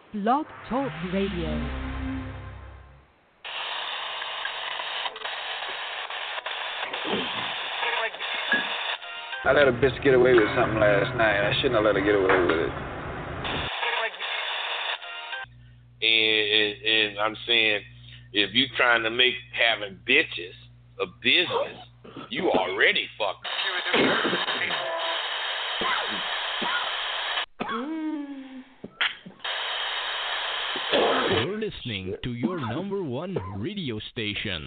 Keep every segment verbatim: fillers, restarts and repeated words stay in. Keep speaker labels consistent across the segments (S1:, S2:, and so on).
S1: Blog Talk Radio.
S2: I let a bitch get away with something last night. I shouldn't have let her get away with it.
S3: And, and, and I'm saying, if you trying to make having bitches a business, you already fucked.
S4: You're listening to your number one radio station.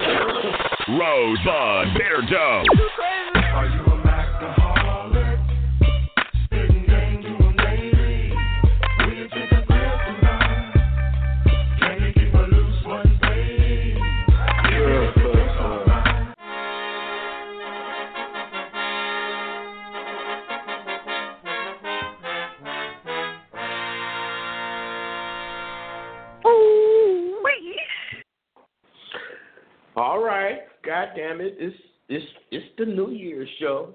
S5: Rosebud Bitter Dope.
S6: Are you a alcoholic? Spitting game to a lady. Will you take a grip tonight? Can you keep a loose one, babe? Yeah, that's all right.
S7: Ooh-wee. All right, God damn it, it's it's it's the New Year's show.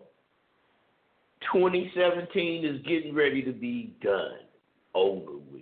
S7: twenty seventeen is getting ready to be done, over with.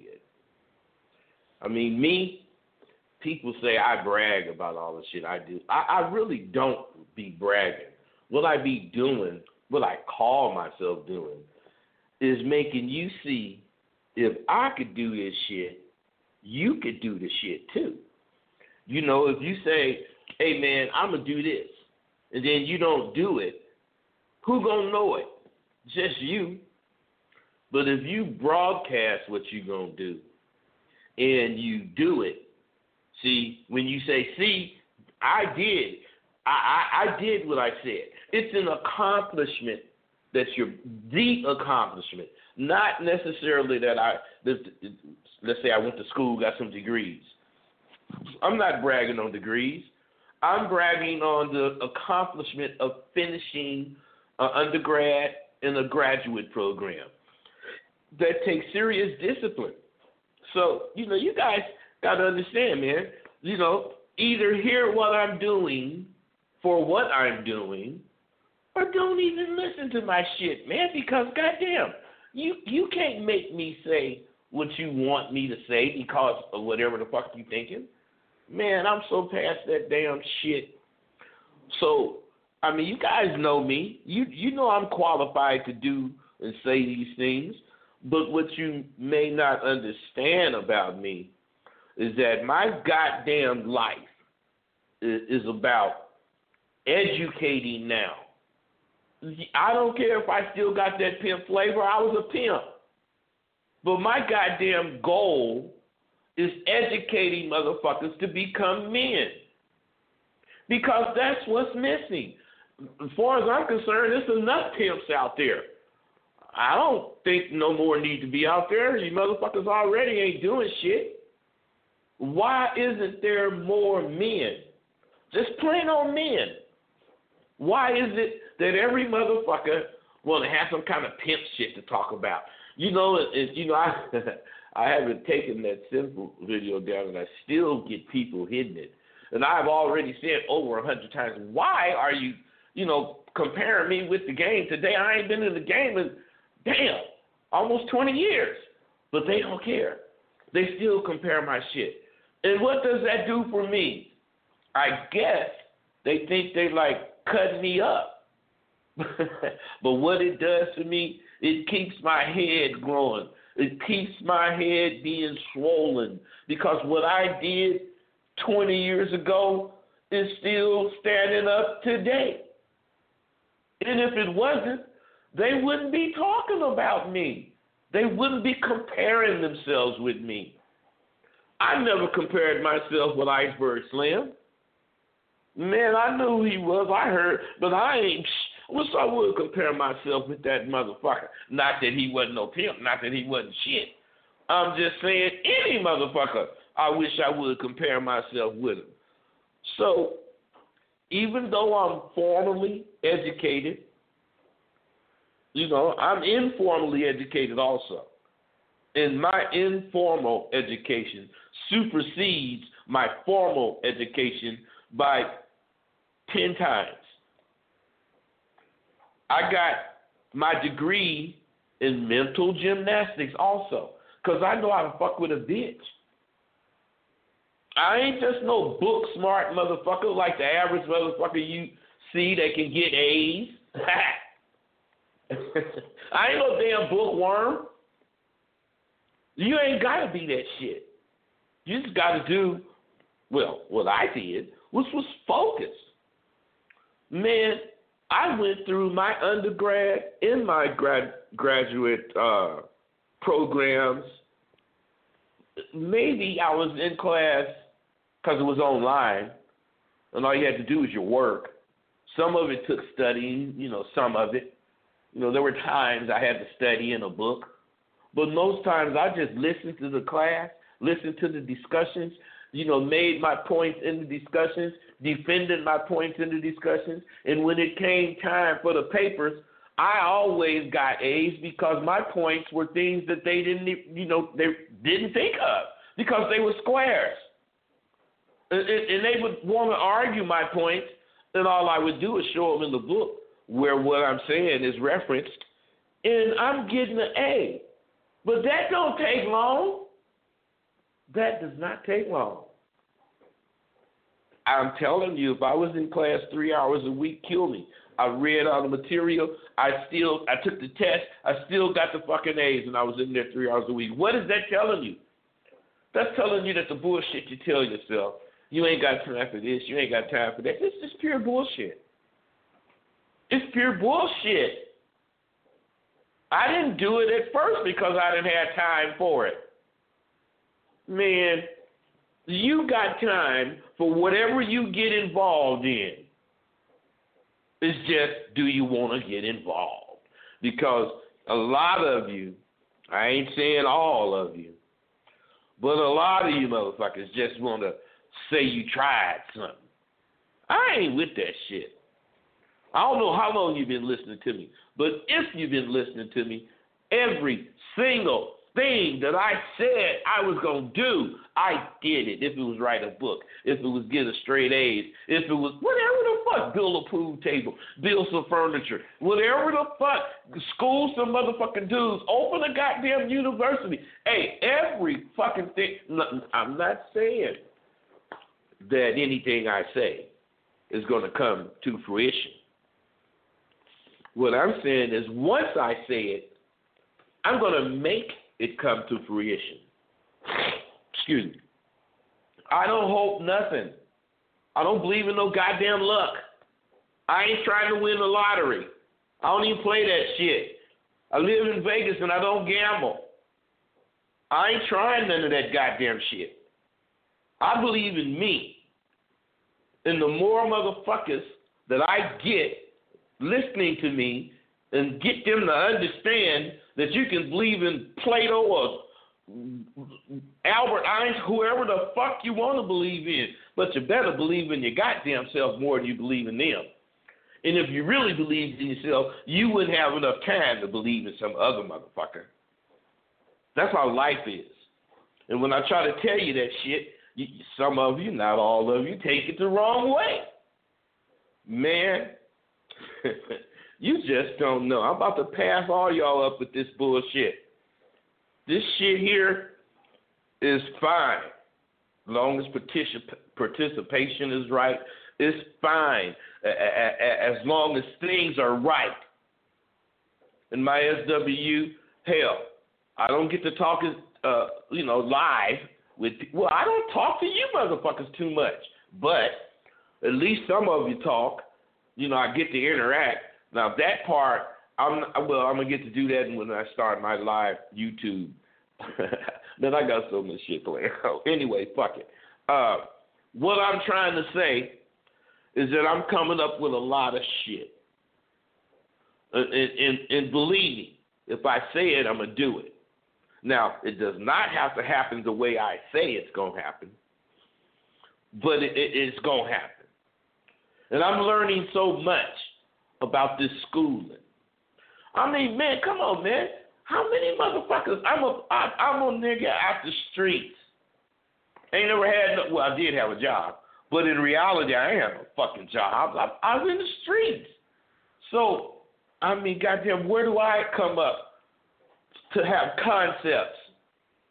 S7: I mean, me, people say I brag about all the shit I do. I, I really don't be bragging. What I be doing, what I call myself doing, is making you see if I could do this shit, you could do the shit too. You know, if you say, hey man, I'm going to do this, and then you don't do it, who going to know it? Just you. But if you broadcast what you're going to do, and you do it, see, when you say, see, I did, I, I, I did what I said. It's an accomplishment that's your, the accomplishment, not necessarily that I, let's say I went to school, got some degrees. I'm not bragging on degrees. I'm bragging on the accomplishment of finishing an undergrad and a graduate program that takes serious discipline. So, you know, you guys got to understand, man, you know, either hear what I'm doing for what I'm doing or don't even listen to my shit, man, because goddamn, you, you can't make me say what you want me to say because of whatever the fuck you thinking. Man, I'm so past that damn shit. So, I mean, you guys know me. You you know I'm qualified to do and say these things. But what you may not understand about me is that my goddamn life is, is about educating now. I don't care if I still got that pimp flavor. I was a pimp. But my goddamn goal is educating motherfuckers to become men. Because that's what's missing. As far as I'm concerned, there's enough pimps out there. I don't think no more need to be out there. You motherfuckers already ain't doing shit. Why isn't there more men? Just plain old men. Why is it that every motherfucker want to have some kind of pimp shit to talk about? You know, it, you know, I I haven't taken that simple video down, and I still get people hitting it. And I've already said over a hundred times, why are you, you know, comparing me with the game today? I ain't been in the game in, damn, almost twenty years. But they don't care. They still compare my shit. And what does that do for me? I guess they think they like cutting me up. But what it does to me, it keeps my head growing. It keeps my head being swollen. Because what I did twenty years ago is still standing up today. And if it wasn't, they wouldn't be talking about me. They wouldn't be comparing themselves with me. I never compared myself with Iceberg Slim. Man, I knew who he was. I heard, but I ain't. I wish I would compare myself with that motherfucker. Not that he wasn't no pimp. Not that he wasn't shit. I'm just saying any motherfucker, I wish I would compare myself with him. So, even though I'm formally educated, you know, I'm informally educated also. And my informal education supersedes my formal education by ten times. I got my degree in mental gymnastics also. because I know how to fuck with a bitch. I ain't just no book smart motherfucker like the average motherfucker you see that can get A's. I ain't no damn bookworm. You ain't got to be that shit. You just got to do, well, what I did, which was focus. Man, I went through my undergrad and my grad, graduate uh, programs. Maybe I was in class because it was online, and all you had to do was your work. Some of it took studying, you know, some of it. You know, there were times I had to study in a book, but most times I just listened to the class, listened to the discussions, you know, made my points in the discussions, defended my points in the discussions, and when it came time for the papers, I always got A's because my points were things that they didn't, you know, they didn't think of because they were squares. And, and they would want to argue my points, and all I would do is show them in the book where what I'm saying is referenced, and I'm getting an A. But that don't take long. That does not take long. I'm telling you, if I was in class three hours a week, kill me. I read all the material. I still, I took the test. I still got the fucking A's, and I was in there three hours a week. What is that telling you? That's telling you that the bullshit you tell yourself, you ain't got time for this, you ain't got time for that. It's just pure bullshit. It's pure bullshit. I didn't do it at first because I didn't have time for it. Man, you got time for whatever you get involved in. It's just, do you want to get involved? Because a lot of you, I ain't saying all of you, but a lot of you motherfuckers just want to say you tried something. I ain't with that shit. I don't know how long you've been listening to me, but if you've been listening to me, every single thing that I said I was going to do, I did it. If it was write a book, if it was get a straight A's, if it was whatever the fuck, build a pool table, build some furniture, whatever the fuck, school some motherfucking dudes, open a goddamn university. Hey, every fucking thing. I'm not saying that anything I say is going to come to fruition. What I'm saying is once I say it, I'm going to make it come to fruition. Excuse me. I don't hope nothing. I don't believe in no goddamn luck. I ain't trying to win the lottery. I don't even play that shit. I live in Vegas and I don't gamble. I ain't trying none of that goddamn shit. I believe in me. And the more motherfuckers that I get listening to me and get them to understand that you can believe in Plato or Albert Einstein, whoever the fuck you want to believe in, but you better believe in your goddamn self more than you believe in them. And if you really believed in yourself, you wouldn't have enough time to believe in some other motherfucker. That's how life is. And when I try to tell you that shit, you, some of you, not all of you, take it the wrong way. Man, you just don't know. I'm about to pass all y'all up with this bullshit. This shit here is fine. As long as particip- participation is right, it's fine. As long as things are right. In my S W, hell, I don't get to talk, uh, you know, live with. Well, I don't talk to you motherfuckers too much, but at least some of you talk. You know, I get to interact. Now that part, I'm well. I'm gonna get to do that when I start my live YouTube. Then I got so much shit playing out. Anyway, fuck it. Uh, what I'm trying to say is that I'm coming up with a lot of shit. And, and, and believe me, if I say it, I'm gonna do it. Now, it does not have to happen the way I say it's gonna happen, but it, it, it's gonna happen. And I'm learning so much about this schooling. I mean, man, come on, man. How many motherfuckers? I'm a, I, I'm a nigga out the streets. Ain't never had no, well, I did have a job, but in reality, I ain't have a fucking job. I, I was in the streets. So, I mean, goddamn, where do I come up to have concepts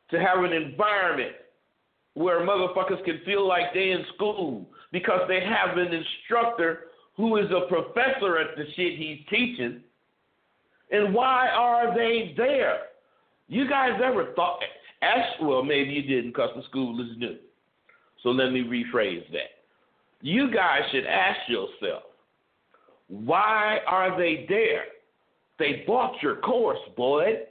S7: to have an environment where motherfuckers can feel like they in school because they have an instructor who is a professor at the shit he's teaching. And why are they there? You guys ever thought, ask, well, maybe you didn't because the school is new. So let me rephrase that. You guys should ask yourself, why are they there? They bought your course, boy.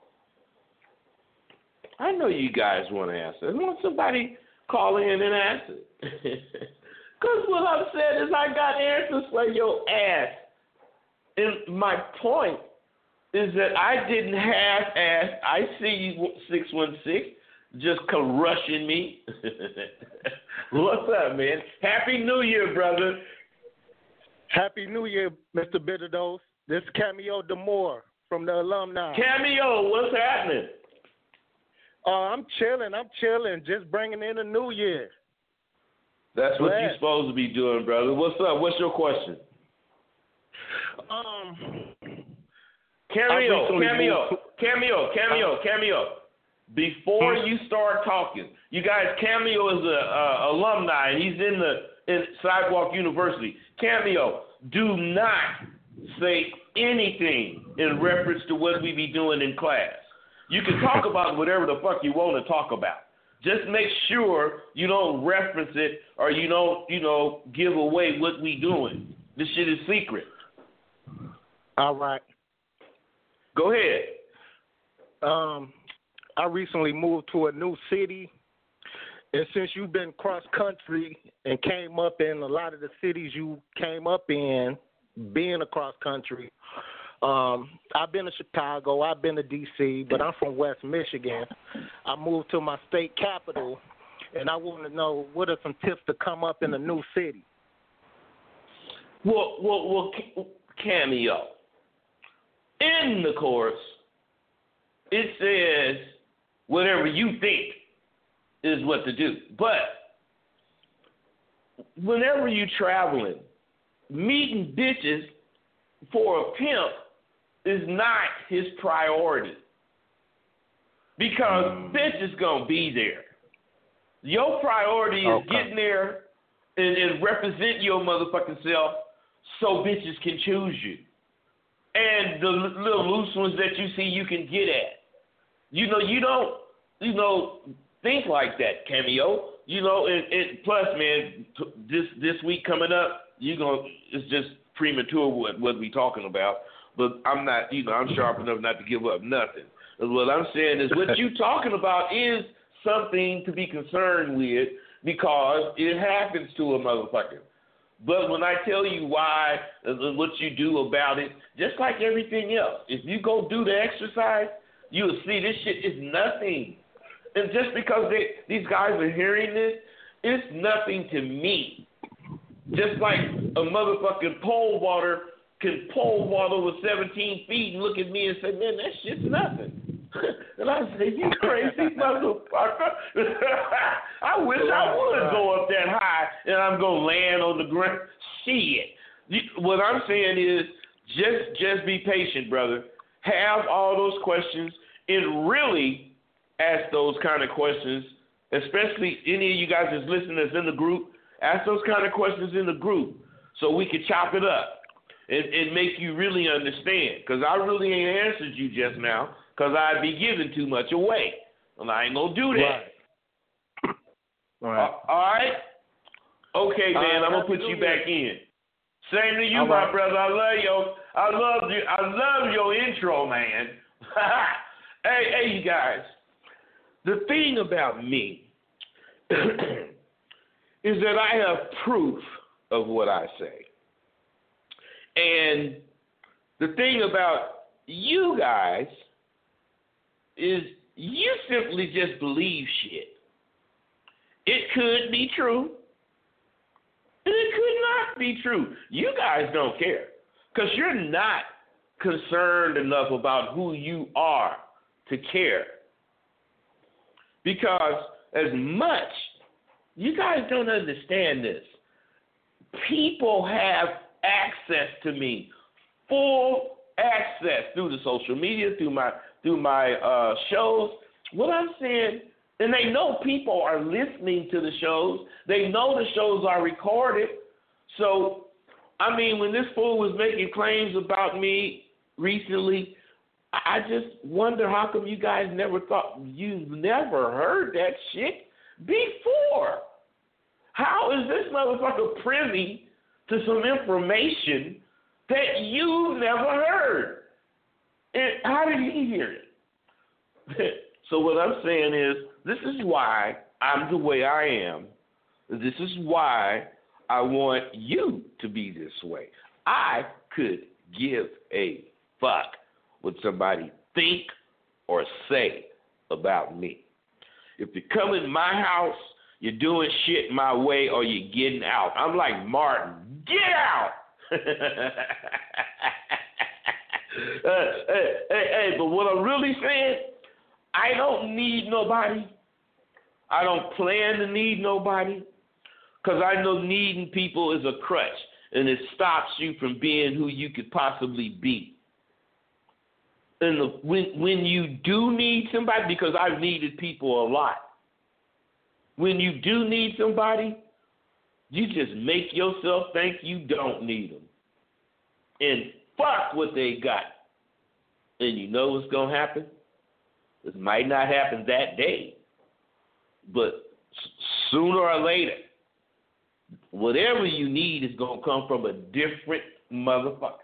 S7: I know you guys want to answer. I want somebody call in and answer. Because what I'm saying is I got answers for your ass. And my point is that I didn't half-ass. I see you, six one six, just crushing me. What's up, man? Happy New Year, brother.
S5: Happy New Year, Mister Bitterdos. This is Cameo Demore from the alumni.
S7: Cameo, what's happening?
S5: Uh, I'm chilling. I'm chilling. Just bringing in a new year.
S7: That's what
S5: Glad.
S7: you're supposed to be doing, brother. What's up? What's your question?
S5: Um,
S7: Cameo,
S5: recently
S7: cameo,
S5: moved
S7: cameo, cameo, cameo. Before you start talking, you guys, Cameo is a uh, alumni. He's in the in Sidewalk University. Cameo, do not say anything in reference to what we be doing in class. You can talk about whatever the fuck you want to talk about. Just make sure you don't reference it or you don't, you know, give away what we doing. This shit is secret.
S5: All right.
S7: Go ahead.
S5: Um, I recently moved to a new city, and since you've been cross country and came up in a lot of the cities you came up in, being across country, um, I've been to Chicago, I've been to D C, but I'm from West Michigan. I moved to my state capital, and I want to know what are some tips to come up in a new city.
S7: Well, well, well, Cameo. In the course, it says whatever you think is what to do. But whenever you're traveling, meeting bitches for a pimp is not his priority. Because mm. bitch is going to be there. Your priority is
S5: okay.
S7: getting there and, and represent your motherfucking self so bitches can choose you. And the little loose ones that you see you can get at. You know, you don't, you know, think like that, Cameo. You know, and, and plus, man, t- this this week coming up, you gonna it's just premature what what we talking about. But I'm not, you know, I'm sharp enough not to give up nothing. What I'm saying is, what you talking about is something to be concerned with because it happens to a motherfucker. But when I tell you why, what you do about it, just like everything else, if you go do the exercise, you'll see this shit is nothing. And just because they, these guys are hearing this, it's nothing to me. Just like a motherfucking pole vaulter can pole vault over seventeen feet and look at me and say, man, that shit's nothing. And I say, you crazy motherfucker. I wish I would go up that high and I'm going to land on the ground. Shit. What I'm saying is just just be patient, brother. Have all those questions and really ask those kind of questions, especially any of you guys that's listening that's in the group. Ask those kind of questions in the group so we can chop it up and, and make you really understand. Because I really ain't answered you just now. Because I'd be giving too much away. And I ain't going to do that.
S5: Right. All right.
S7: Uh, all right? Okay, man,
S5: uh,
S7: I'm going to put you
S5: year.
S7: back in. Same to you,
S5: all
S7: my
S5: right.
S7: brother. I love your, I love you. I love your intro, man. hey, hey, you guys. The thing about me is that I have proof of what I say. And the thing about you guys is you simply just believe shit. It could be true, and it could not be true. You guys don't care because you're not concerned enough about who you are to care. Because as much, you guys don't understand this. People have access to me, full access through the social media, through my through my uh, shows, What I'm saying, and they know people are listening to the shows. They know the shows are recorded. So, I mean, when this fool was making claims about me recently, I just wonder how come you guys never thought, you've never heard that shit before. How is this motherfucker privy to some information that you've never heard? And how did he hear it? So what I'm saying is, this is why I'm the way I am. This is why I want you to be this way. I could give a fuck what somebody think or say about me. If you come in my house, you're doing shit my way or you're getting out. I'm like Martin, get out! uh, hey, hey, hey, but what I'm really saying, I don't need nobody. I don't plan to need nobody, because I know needing people is a crutch, and it stops you from being who you could possibly be. And the, when when you do need somebody, because I've needed people a lot, when you do need somebody, you just make yourself think you don't need them. And fuck what they got. And you know what's going to happen? This might not happen that day, but sooner or later, whatever you need is going to come from a different motherfucker.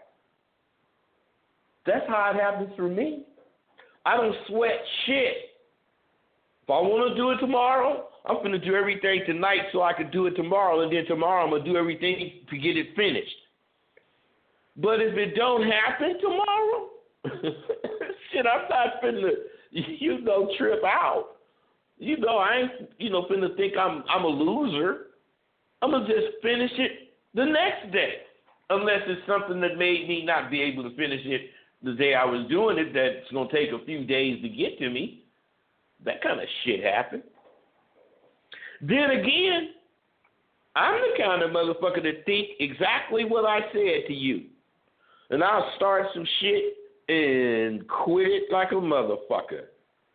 S7: That's how it happens for me. I don't sweat shit. If I want to do it tomorrow, I'm going to do everything tonight so I can do it tomorrow, and then tomorrow I'm going to do everything to get it finished. But if it don't happen tomorrow, shit, I'm not finna, you know, trip out. You know, I ain't, you know, finna think I'm I'm a loser. I'm going to just finish it the next day, unless it's something that made me not be able to finish it the day I was doing it that's going to take a few days to get to me. That kind of shit happened. Then again, I'm the kind of motherfucker that think exactly what I said to you. And I'll start some shit and quit it like a motherfucker.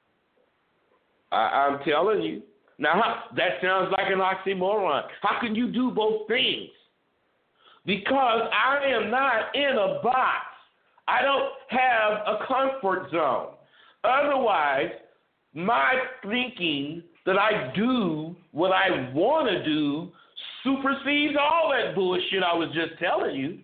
S7: I, I'm telling you. Now, that sounds like an oxymoron. How can you do both things? Because I am not in a box. I don't have a comfort zone. Otherwise, my thinking that I do what I want to do supersedes all that bullshit I was just telling you.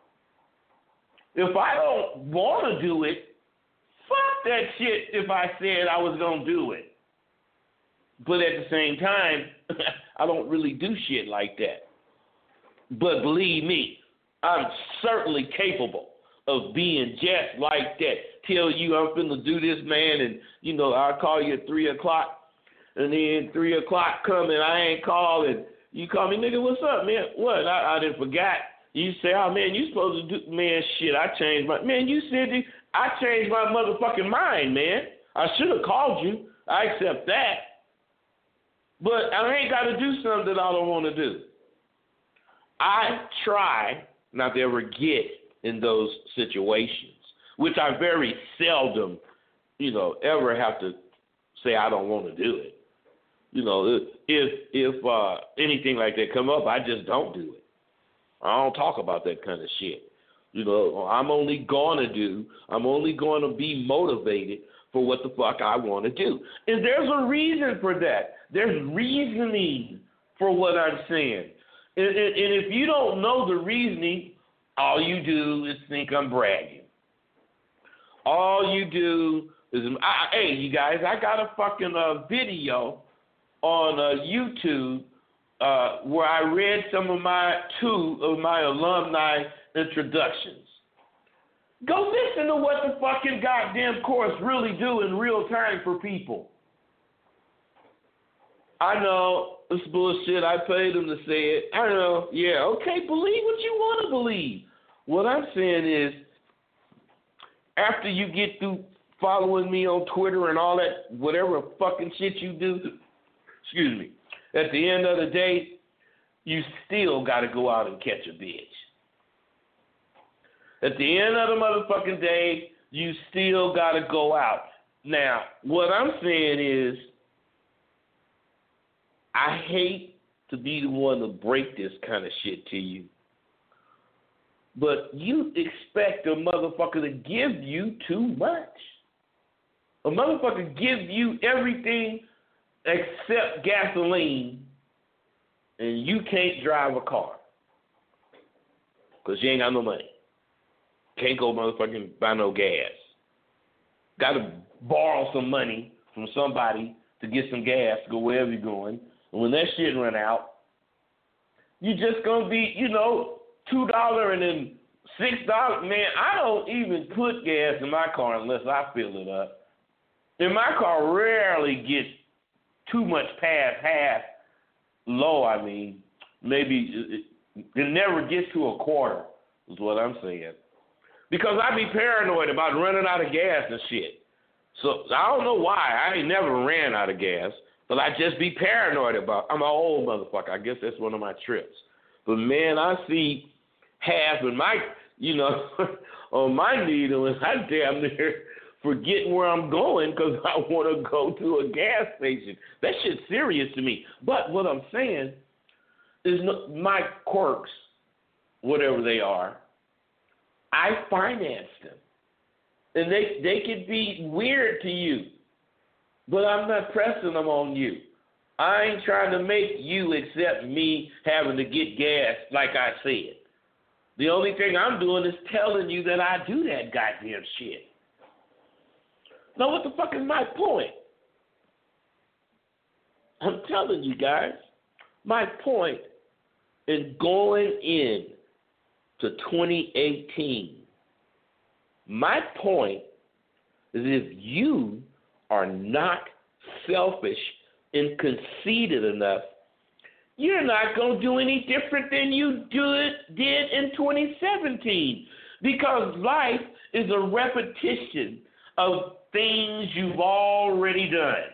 S7: If I don't want to do it, fuck that shit if I said I was going to do it. But at the same time, I don't really do shit like that. But believe me, I'm certainly capable of being just like that. Tell you I'm finna do this, man, and, you know, I'll call you at three o'clock, and then three o'clock come and I ain't calling. You call me, nigga, what's up, man? What? I, I didn't forgot. You say, oh, man, you supposed to do, man, shit, I changed my, man, you said, I changed my motherfucking mind, man. I should have called you. I accept that. But I ain't got to do something that I don't want to do. I try not to ever get in those situations, which I very seldom, you know, ever have to say I don't want to do it. You know, if if uh, anything like that come up, I just don't do it. I don't talk about that kind of shit. You know, I'm only going to do, I'm only going to be motivated for what the fuck I want to do. And there's a reason for that. There's reasoning for what I'm saying. And, and, and if you don't know the reasoning, all you do is think I'm bragging. All you do is, I, hey, you guys, I got a fucking uh, video on uh, YouTube uh, where I read some of my, two of my alumni introductions. Go listen to what the fucking goddamn course really do in real time for people. I know, it's bullshit. I paid them to say it. I know. Yeah, okay, believe what you want to believe. What I'm saying is, after you get through following me on Twitter and all that, whatever fucking shit you do, excuse me, at the end of the day, you still got to go out and catch a bitch. At the end of the motherfucking day, you still got to go out Now, what I'm saying is, I hate to be the one to break this kind of shit to you, but you expect a motherfucker to give you too much. A motherfucker give you everything except gasoline, and you can't drive a car because you ain't got no money. Can't go motherfucking buy no gas. Got to borrow some money from somebody to get some gas to go wherever you're going. And when that shit run out, you just going to be, you know, two dollars and then six dollars. Man, I don't even put gas in my car unless I fill it up. And my car rarely gets too much past half low, I mean. Maybe it, it never gets to a quarter is what I'm saying. Because I be paranoid about running out of gas and shit. So I don't know why. I ain't never ran out of gas. But I just be paranoid about I'm an old motherfucker. I guess that's one of my trips. But, man, I see half in my, you know, on my needle, and I damn near forgetting where I'm going because I want to go to a gas station. That shit's serious to me. But what I'm saying is no, my quirks, whatever they are, I finance them. And they, they could be weird to you, but I'm not pressing them on you. I ain't trying to make you accept me having to get gas like I said. The only thing I'm doing is telling you that I do that goddamn shit. Now, what the fuck is my point? I'm telling you guys, my point in going in to twenty eighteen, my point is if you are not selfish and conceited enough, you're not going to do any different than you did, did in twenty seventeen, because life is a repetition of things you've already done.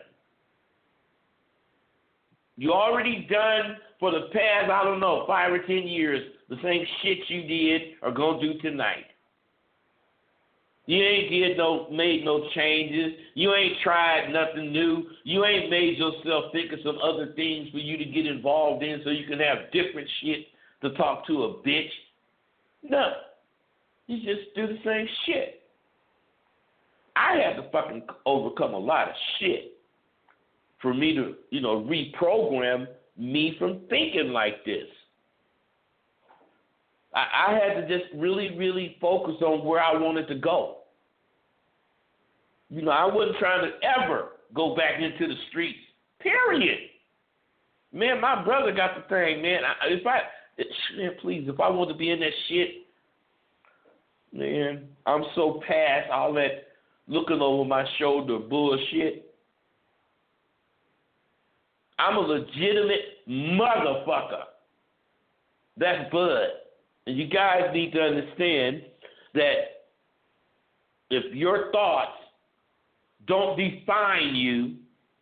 S7: You already done for the past, I don't know, five or ten years, the same shit you did or going to do tonight. You ain't did no, made no changes. You ain't tried nothing new. You ain't made yourself think of some other things for you to get involved in so you can have different shit to talk to a bitch. No. You just do the same shit. I had to fucking overcome a lot of shit for me to, you know, reprogram me from thinking like this. I, I had to just really, really focus on where I wanted to go. You know, I wasn't trying to ever go back into the streets, period. Man, my brother got the thing, man. I, if I, it, man, please, if I want to be in that shit, man, I'm so past all that looking over my shoulder bullshit. I'm a legitimate motherfucker. That's Bud. And you guys need to understand that if your thoughts don't define you,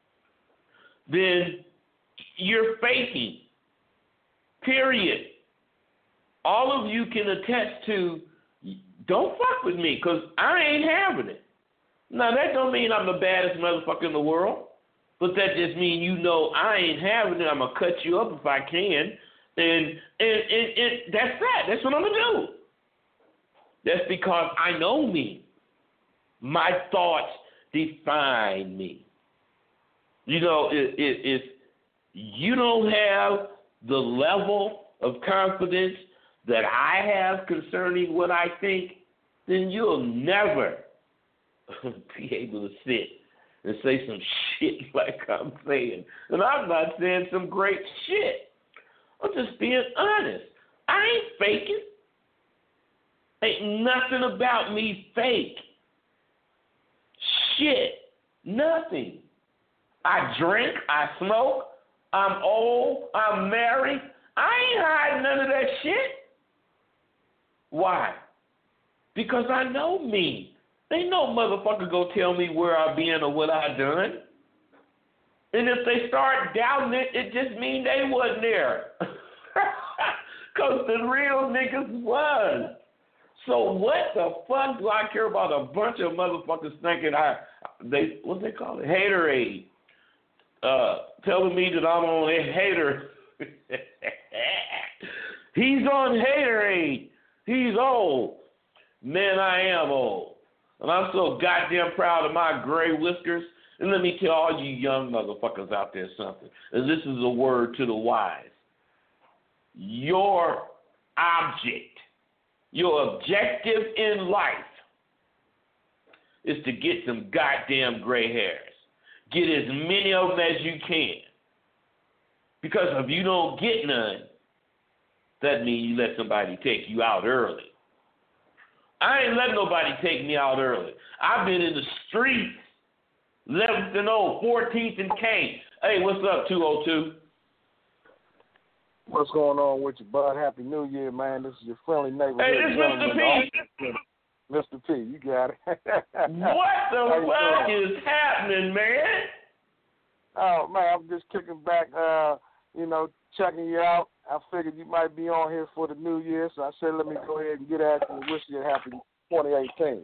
S7: then you're faking. Period. All of you can attest to, don't fuck with me, because I ain't having it. Now, that don't mean I'm the baddest motherfucker in the world, but that just means you know I ain't having it. I'm going to cut you up if I can, and, and, and, and that's that. That's what I'm going to do. That's because I know me. My thoughts define me. You know, if, if you don't have the level of confidence that I have concerning what I think, then you'll never be able to sit and say some shit like I'm saying. And I'm not saying some great shit. I'm just being honest. I ain't faking. Ain't nothing about me fake. Shit. Nothing. I drink. I smoke. I'm old. I'm married. I ain't hiding none of that shit. Why? Because I know me. Ain't no motherfucker go tell me where I been or what I done. And if they start doubting it, it just means they wasn't there. Because the real niggas was. So what the fuck do I care about a bunch of motherfuckers thinking I they what they call it haterade, uh, telling me that I'm on a hater. He's on haterade. He's old. Man, I am old, and I'm so goddamn proud of my gray whiskers. And let me tell all you young motherfuckers out there something. And this is a word to the wise. Your object, your objective in life is to get some goddamn gray hairs. Get as many of them as you can. Because if you don't get none, that means you let somebody take you out early. I ain't letting nobody take me out early. I've been in the streets, eleventh and O, fourteenth and K. Hey, what's up, two oh two?
S8: What's going on with you, bud? Happy New Year, man. This is your friendly neighborhood.
S7: Hey, this is Mister P.
S8: Mister P, you got it.
S7: What the fuck is happening, man?
S8: Oh, man, I'm just kicking back, uh, you know, checking you out. I figured you might be on here for the New Year, so I said let me go ahead and get at you and wish you a happy twenty eighteen.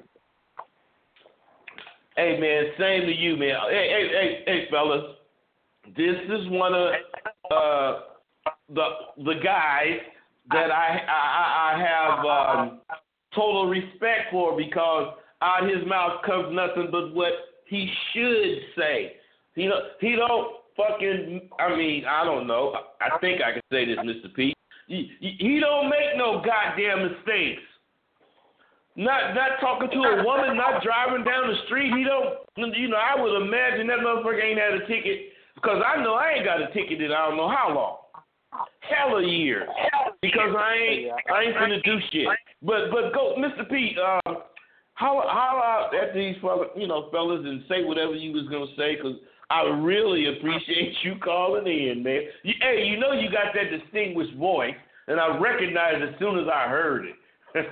S7: Hey, man, same to you, man. Hey, hey, hey, hey, fellas. This is one of uh, the the guys that I I, I have um, total respect for because out his mouth comes nothing but what he should say. He don't, he don't fucking, I mean, I don't know. I think I can say this, Mister P. He, he don't make no goddamn mistakes. Not not talking to a woman, not driving down the street. He don't, you know, I would imagine that motherfucker ain't had a ticket because I know I ain't got a ticket in I don't know how long. Hell a year. Because I ain't I ain't finna do shit. But but go, Mister P, um, how how out at these fellas, you know, fellas, and say whatever you was gonna say, because I really appreciate you calling in, man. You, hey, you know you got that distinguished voice, and I recognized as soon as I heard it.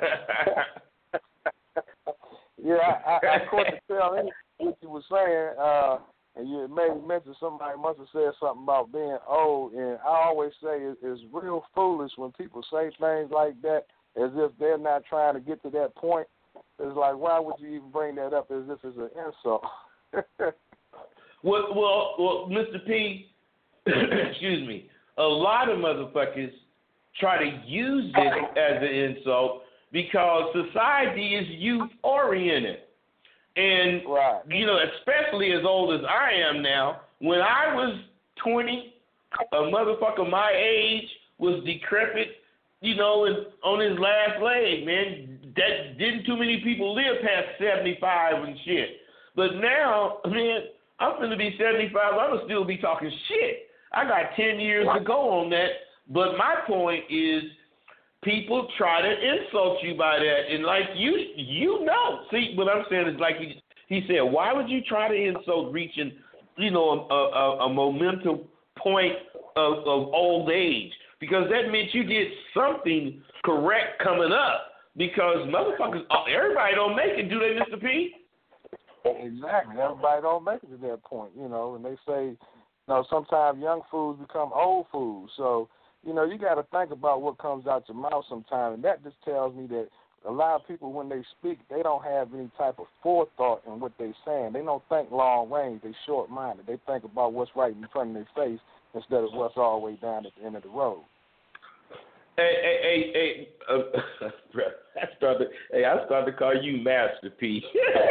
S8: Yeah, I, I, I couldn't tell anything what you were saying, uh, and you made mention somebody must have said something about being old, and I always say it, it's real foolish when people say things like that as if they're not trying to get to that point. It's like, why would you even bring that up as if it's an insult?
S7: well, well, well, Mister P, excuse me, a lot of motherfuckers try to use it as an insult because society is youth-oriented. And,
S8: right.
S7: you know, especially as old as I am now, when I was twenty, a motherfucker my age was decrepit, you know, and on his last leg, man. That didn't too many people live past seventy-five and shit. But now, man, I'm going to be seventy-five. I'm going to still be talking shit. I got ten years to go on that. But my point is, people try to insult you by that, and like you, you know. See, what I'm saying is like he, he said, why would you try to insult reaching, you know, a, a, a momentum point of, of old age? Because that meant you did something correct coming up. Because motherfuckers, everybody don't make it, do they, Mister P?
S8: Exactly. Everybody don't make it to that point, you know. And they say, you know, sometimes young fools become old fools. So, you know, you got to think about what comes out your mouth sometimes. And that just tells me that a lot of people, when they speak, they don't have any type of forethought in what they're saying. They don't think long range. They're short-minded. They think about what's right in front of their face instead of what's all the way down at the end of the road.
S7: Hey, hey, hey, hey, uh, I started. Hey, I started to call you Master P.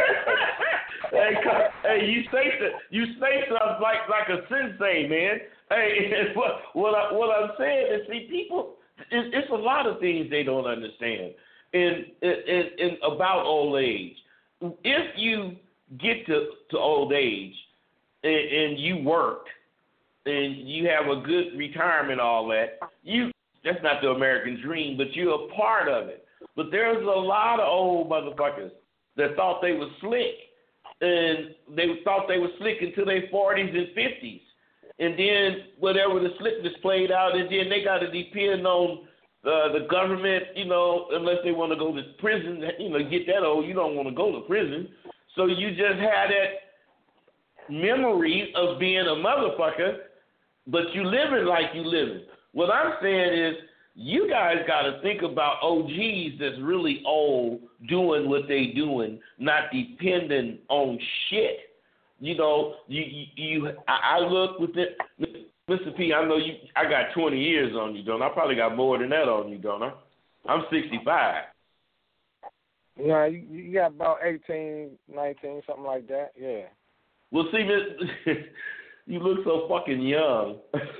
S7: hey, hey, you say you say something like like a sensei, man. Hey, what what, I, what I'm saying is, see, people, it, it's a lot of things they don't understand in, in in about old age. If you get to, to old age and, and you worked and you have a good retirement, all that, you. That's not the American dream, but you're a part of it. But there's a lot of old motherfuckers that thought they were slick, and they thought they were slick until their forties and fifties. And then whatever the slickness played out, and then they got to depend on uh, the government, you know, unless they want to go to prison. You know, get that old, you don't want to go to prison. So you just had that memory of being a motherfucker, but you living like you living. What I'm saying is you guys got to think about O Gs that's really old doing what they doing, not depending on shit. You know, you you, you I, I look with it, Mister P. I know you. I got twenty years on you, don't I? I probably got more than that on you, don't I? I'm sixty-five.
S8: Yeah, you, you got about eighteen, nineteen, something like that. Yeah.
S7: Well, see, Miss you look so fucking young.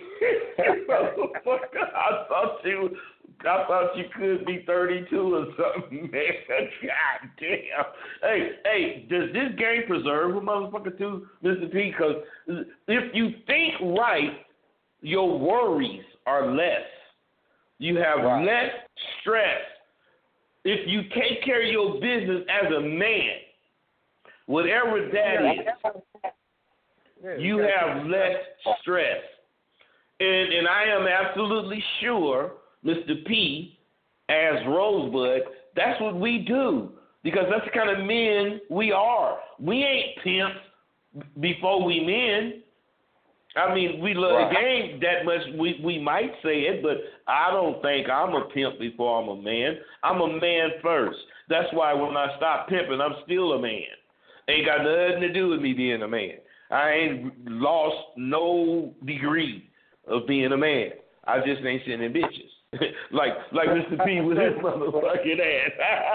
S7: I thought you, I thought you could be thirty-two or something, man. God damn. Hey, hey, does this game preserve a motherfucker too, Mister P? Because if you think right, your worries are less. You have
S8: right.
S7: less stress. If you take care of your business as a man, whatever that is,
S8: yeah,
S7: you have less stress. And and I am absolutely sure, Mister P, as Rosebud, that's what we do. Because that's the kind of men we are. We ain't pimps before we men. I mean, we love
S8: right.
S7: the game that much, we, we might say it, but I don't think I'm a pimp before I'm a man. I'm a man first. That's why when I stop pimping, I'm still a man. Ain't got nothing to do with me being a man. I ain't lost no degree of being a man. I just ain't sending bitches. like like Mister P with his motherfucking ass.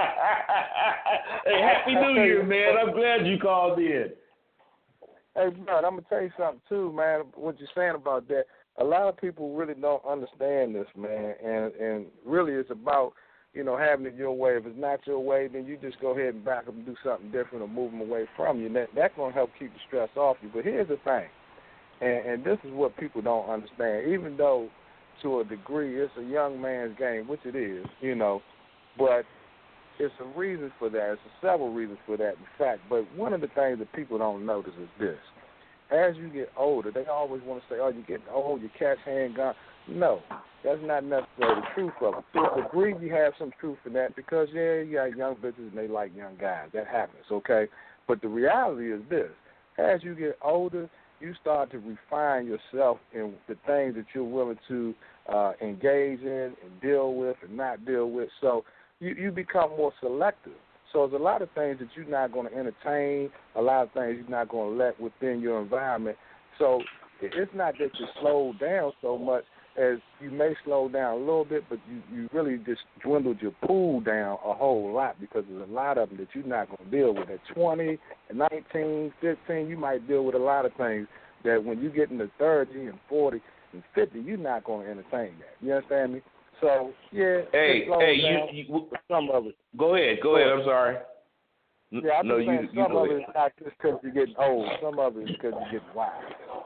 S7: Hey, Happy New Year, man. I'm glad you called in.
S8: Hey, bro, I'm going to tell you something, too, man, what you're saying about that. A lot of people really don't understand this, man, and and really it's about, you know, having it your way. If it's not your way, then you just go ahead and back up and do something different or move them away from you. And that, that's going to help keep the stress off you. But here's the thing, and, and this is what people don't understand. Even though, to a degree, it's a young man's game, which it is, you know, but it's a reason for that. It's a several reasons for that, in fact. But one of the things that people don't notice is this. As you get older, they always want to say, oh, you're getting old, you catch handgun. No, that's not necessarily the truth of it. To a degree, you have some truth in that because, yeah, you got young bitches and they like young guys. That happens, okay? But the reality is this. As you get older, you start to refine yourself in the things that you're willing to uh, engage in and deal with and not deal with. So you, you become more selective. So there's a lot of things that you're not going to entertain, a lot of things you're not going to let within your environment. So it's not that you slow down so much as you may slow down a little bit, but you, you really just dwindled your pool down a whole lot because there's a lot of them that you're not going to deal with. At twenty, at nineteen, fifteen, you might deal with a lot of things that when you get into thirty and forty and fifty, you're not going to entertain that. You understand me? So, yeah.
S7: Hey, hey,
S8: down,
S7: you, you,
S8: some of it.
S7: Go ahead, go ahead, I'm sorry.
S8: Yeah, I'm
S7: no,
S8: just saying
S7: you,
S8: some
S7: you
S8: of it is not just because you're getting old. Some of it is because you're getting wise.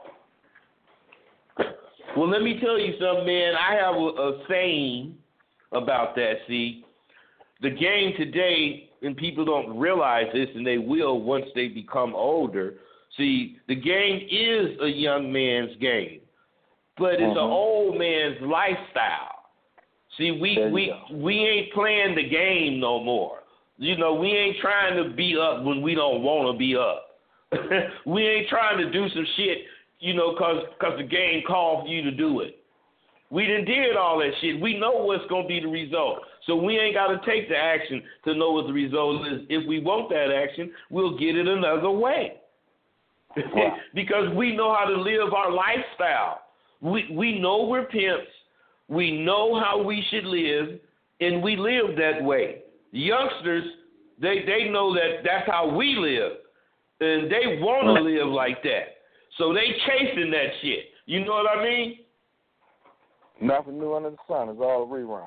S7: Well, let me tell you something, man. I have a, a saying about that, see. The game today, and people don't realize this, and they will once they become older. See, the game is a young man's game, but it's mm-hmm. an old man's lifestyle. See, we we, we ain't playing the game no more. You know, we ain't trying to be up when we don't want to be up. We ain't trying to do some shit, you know, because cause the game called for you to do it. We done did all that shit. We know what's going to be the result. So we ain't got to take the action to know what the result is. If we want that action, we'll get it another way. Wow. Because we know how to live our lifestyle. We we know we're pimps. We know how we should live, and we live that way. Youngsters, they, they know that that's how we live, and they want to live like that. So they chasing that shit. You know what I mean?
S8: Nothing new under the sun. It's all a rerun.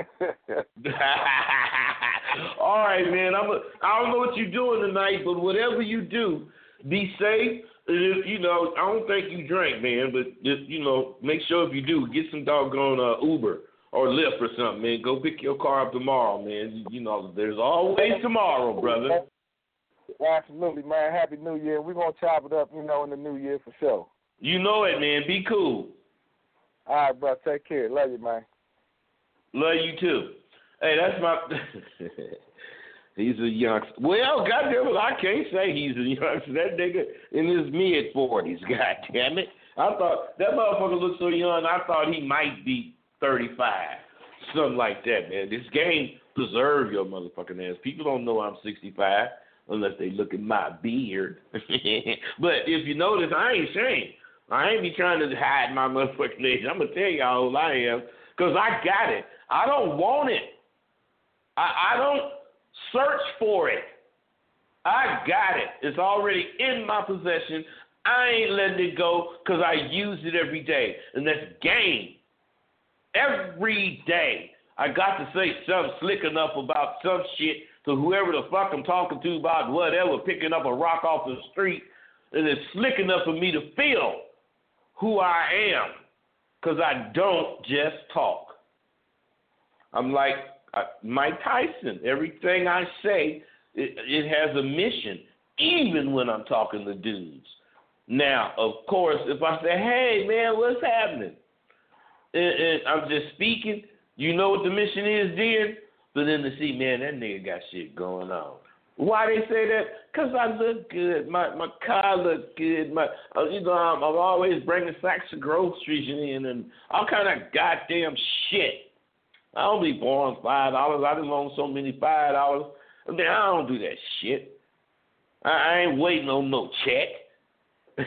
S7: All right, man. I'm a, I don't know what you're doing tonight, but whatever you do, be safe. If, you know, I don't think you drink, man, but just, you know, make sure if you do, get some doggone uh, Uber or Lyft or something, man. Go pick your car up tomorrow, man. You, you know, there's always tomorrow, brother.
S8: Absolutely, man. Happy New Year. We're going to chop it up, you know, in the new year for sure.
S7: You know it, man. Be cool.
S8: All right, bro. Take care. Love you, man.
S7: Love you, too. Hey, that's my... He's a youngster. Well, goddamn it, I can't say he's a youngster. That nigga in his mid forties. Goddamn it! I thought that motherfucker looked so young. I thought he might be thirty-five. Something like that, man. This game preserve your motherfucking ass. People don't know I'm sixty-five unless they look at my beard. But if you notice, I ain't ashamed. I ain't be trying to hide my motherfucking age. I'm going to tell you how old I am because I got it. I don't want it. I, I don't search for it. I got it. It's already in my possession. I ain't letting it go because I use it every day. And that's game. Every day. I got to say something slick enough about some shit to whoever the fuck I'm talking to about whatever, picking up a rock off the street, and it's slick enough for me to feel who I am because I don't just talk. I'm like uh, Mike Tyson. Everything I say, it, it has a mission, even when I'm talking to dudes. Now, of course, if I say, hey, man, what's happening? And, and I'm just speaking, you know what the mission is then? But then to see, man, that nigga got shit going on. Why they say that? Because I look good. My my car look good. My, uh, you know, I'm, I'm always bringing sacks of groceries in and all kind of goddamn shit. I don't be born five dollars. I done loaned so many five dollars. I mean, I don't do that shit. I, I ain't waiting on no check.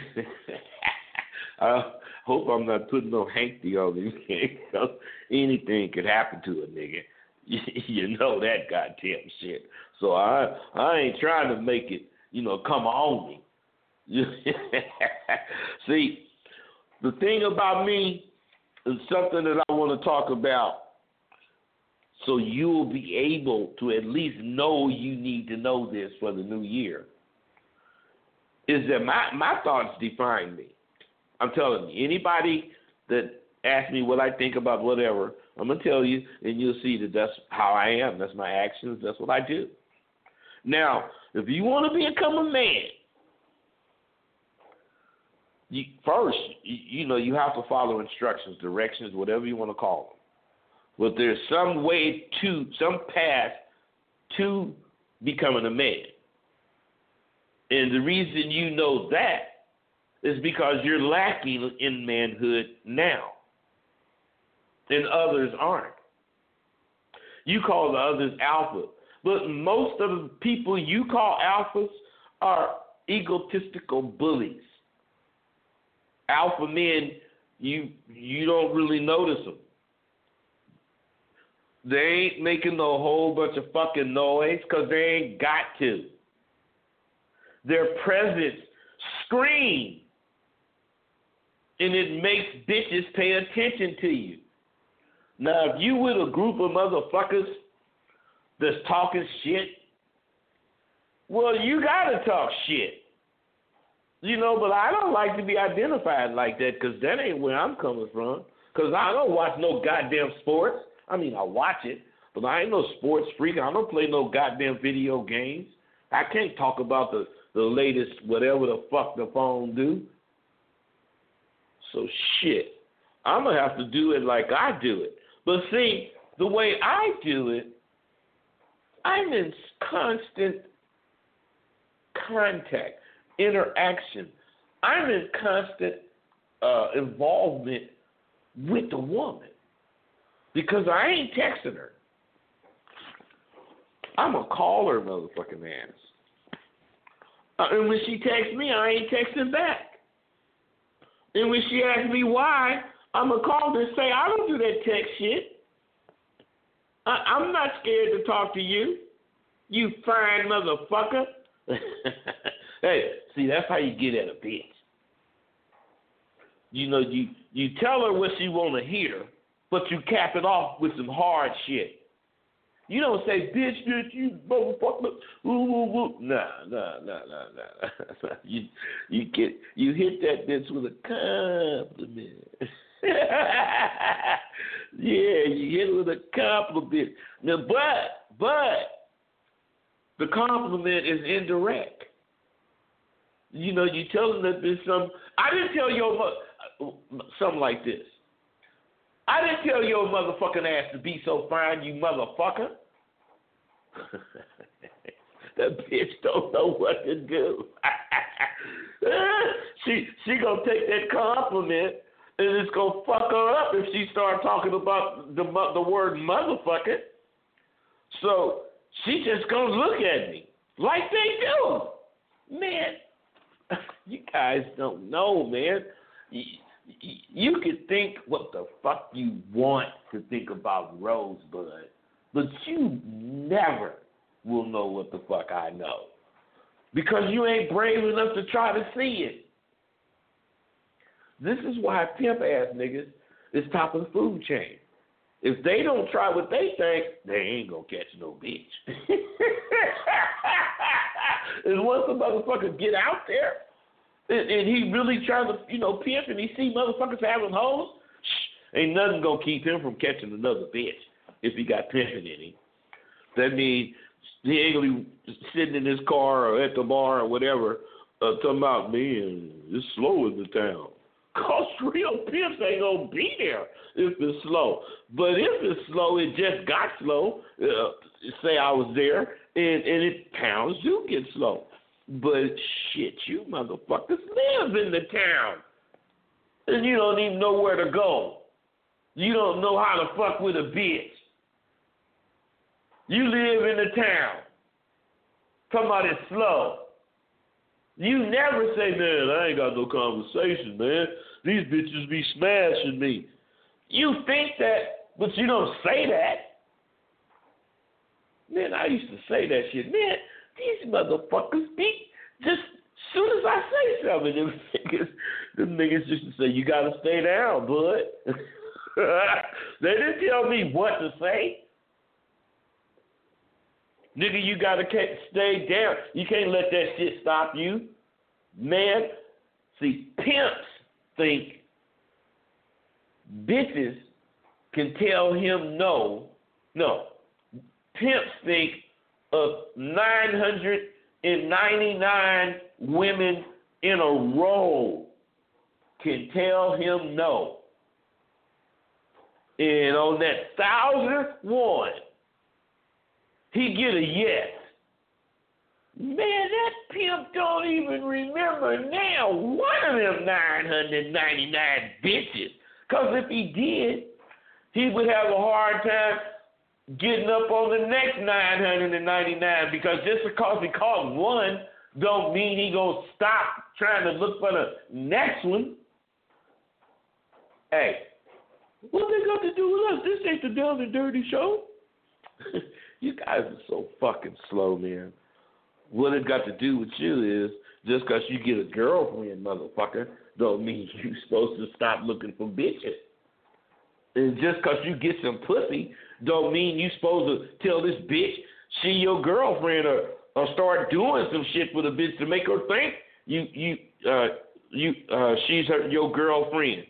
S7: I hope I'm not putting no hanky on these things. Anything could happen to a nigga. You know that goddamn shit. So I I ain't trying to make it, you know, come on me. See, the thing about me is something that I want to talk about so you'll be able to at least know you need to know this for the new year, is that my, my thoughts define me. I'm telling you, anybody that asks me what I think about whatever, I'm going to tell you, and you'll see that that's how I am. That's my actions. That's what I do. Now, if you want to become a man, you, first, you, you know, you have to follow instructions, directions, whatever you want to call them. But there's some way to, some path to becoming a man. And the reason you know that is because you're lacking in manhood now. And others aren't. You call the others alpha. But most of the people you call alphas are egotistical bullies. Alpha men, you you don't really notice them. They ain't making a whole bunch of fucking noise because they ain't got to. Their presence screams, and it makes bitches pay attention to you. Now, if you with a group of motherfuckers that's talking shit, well, you gotta talk shit. You know, but I don't like to be identified like that because that ain't where I'm coming from. Because I don't watch no goddamn sports. I mean, I watch it, but I ain't no sports freak. I don't play no goddamn video games. I can't talk about the, the latest whatever the fuck the phone do. So shit, I'm going to have to do it like I do it. But see, the way I do it, I'm in constant contact, interaction. I'm in constant uh, involvement with the woman because I ain't texting her. I'm going to call her motherfucking ass. Uh, and when she texts me, I ain't texting back. And when she asks me why, I'm going to call her and say, I don't do that text shit. I, I'm not scared to talk to you, you fine motherfucker. Hey, see, that's how you get at a bitch. You know, you, you tell her what she want to hear, but you cap it off with some hard shit. You don't say, bitch, bitch, you motherfucker, woo, woo, woo. Nah, nah, nah, nah, nah. you, you get, you hit that bitch with a compliment. Yeah, you hit it with a compliment. Now, but, but, the compliment is indirect. You know, you tell them that there's some, I didn't tell your mother, something like this. I didn't tell your motherfucking ass to be so fine, you motherfucker. That bitch don't know what to do. she she gonna take that compliment And it's going to fuck her up if she start talking about the the word motherfucker. So she just going to look at me like they do. Man, you guys don't know, man. You, you can think what the fuck you want to think about Rosebud, but you never will know what the fuck I know. Because you ain't brave enough to try to see it. This is why pimp-ass niggas is top of the food chain. If they don't try what they think, they ain't gonna catch no bitch. And once a motherfucker get out there, and, and he really trying to, you know, pimp, and he see motherfuckers having hoes, shh, ain't nothing gonna keep him from catching another bitch if he got pimping in him. That means he ain't gonna be sitting in his car or at the bar or whatever, uh, talking about, man, it's slow in the town. Cause real pimps ain't gonna be there if it's slow. But if it's slow, it just got slow. Uh, say I was there, and, and it towns do get slow. But shit, you motherfuckers live in the town, and you don't even know where to go. You don't know how to fuck with a bitch. You live in the town. Talking about it's slow. You never say, man, I ain't got no conversation, man. These bitches be smashing me. You think that, but you don't say that. Man, I used to say that shit. Man, these motherfuckers be just as soon as I say something, them niggas, them niggas used to say, you got to stay down, bud. They didn't tell me what to say. Nigga, you got to stay down. You can't let that shit stop you. Man, see, pimps think bitches can tell him no. No. Pimps think of nine hundred ninety-nine women in a row can tell him no. And on that thousandth one, he get a yes. Man, that pimp don't even remember now one of them nine hundred ninety-nine bitches. Because if he did, he would have a hard time getting up on the next nine hundred ninety-nine. Because just because he caught one don't mean he going to stop trying to look for the next one. Hey, what they got to do with us? This ain't the Down and Dirty Show. You guys are so fucking slow, man. What it got to do with you is just because you get a girlfriend, motherfucker, don't mean you supposed to stop looking for bitches. And just because you get some pussy don't mean you supposed to tell this bitch she your girlfriend or, or start doing some shit with a bitch to make her think you you uh you uh she's her your girlfriend.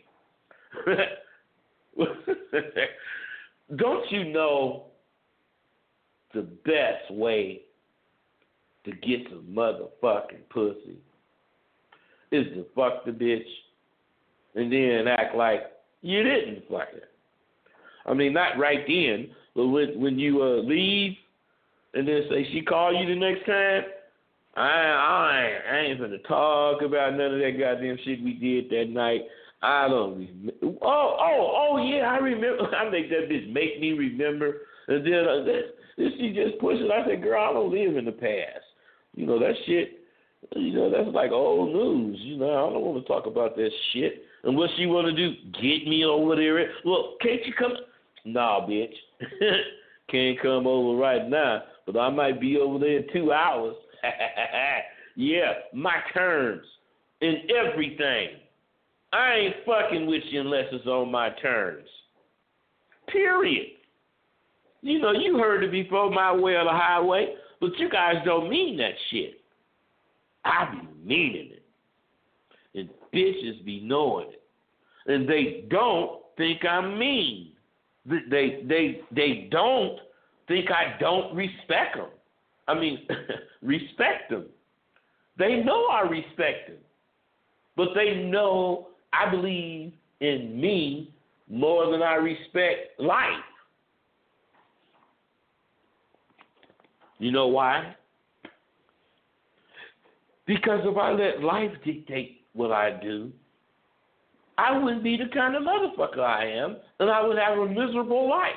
S7: Don't you know the best way to get some motherfucking pussy is to fuck the bitch and then act like you didn't fuck her? I mean, not right then, but when when you uh, leave and then say she call you the next time, I I ain't, I ain't gonna talk about none of that goddamn shit we did that night. I don't remember. Oh, oh, oh, yeah, I remember. I make that bitch make me remember. And then, uh, then she just pushes. I said, girl, I don't live in the past. You know, that shit, you know, that's like old news. You know, I don't want to talk about that shit. And what she want to do, get me over there? Well, can't you come? Nah, bitch. Can't come over right now, but I might be over there in two hours. Yeah, my terms and everything. I ain't fucking with you unless it's on my terms. Period. You know, you heard it before, my way or the highway, but you guys don't mean that shit. I be meaning it. And bitches be knowing it. And they don't think I'm mean. They they they don't think I don't respect them. I mean, respect them. They know I respect them. But they know I believe in me more than I respect life. You know why? Because if I let life dictate what I do, I wouldn't be the kind of motherfucker I am, and I would have a miserable life.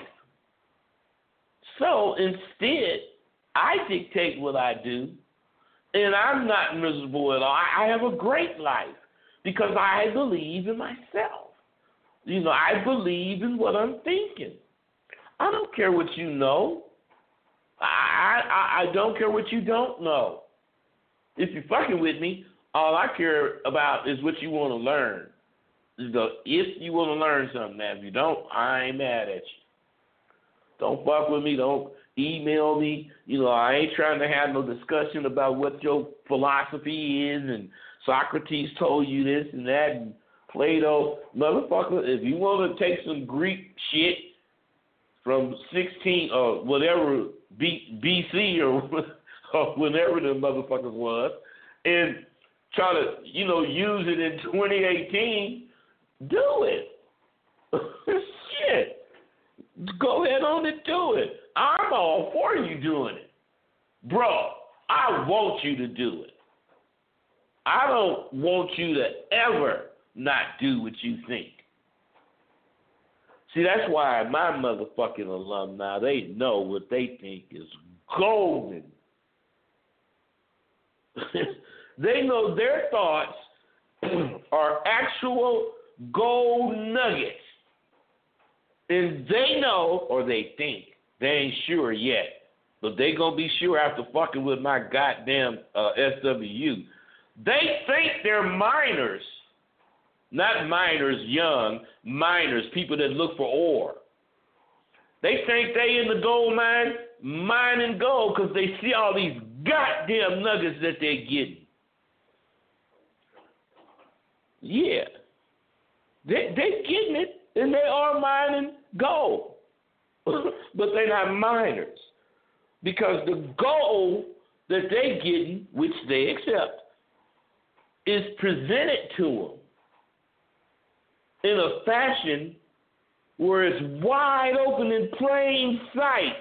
S7: So instead, I dictate what I do, and I'm not miserable at all. I have a great life because I believe in myself. You know, I believe in what I'm thinking. I don't care what you know. I, I, I don't care what you don't know. If you're fucking with me, all I care about is what you want to learn. The, if you want to learn something, now if you don't, I ain't mad at you. Don't fuck with me. Don't email me. You know, I ain't trying to have no discussion about what your philosophy is and Socrates told you this and that and Plato. Motherfucker, if you want to take some Greek shit from sixteen or whatever B, BC or, or whenever the motherfuckers was and try to, you know, use it in twenty eighteen, do it. Shit. Go ahead on and do it. I'm all for you doing it. Bro, I want you to do it. I don't want you to ever not do what you think. See, that's why my motherfucking alumni, they know what they think is golden. They know their thoughts are actual gold nuggets. And they know, or they think, they ain't sure yet, but they gonna be sure after fucking with my goddamn uh, S W U. They think they're miners, not miners young, miners, people that look for ore. They think they in the gold mine mining gold because they see all these goddamn nuggets that they're getting. Yeah, they they getting it. And they are mining gold. But they're not miners. Because the gold that they're getting, which they accept, is presented to them in a fashion where it's wide open in plain sight.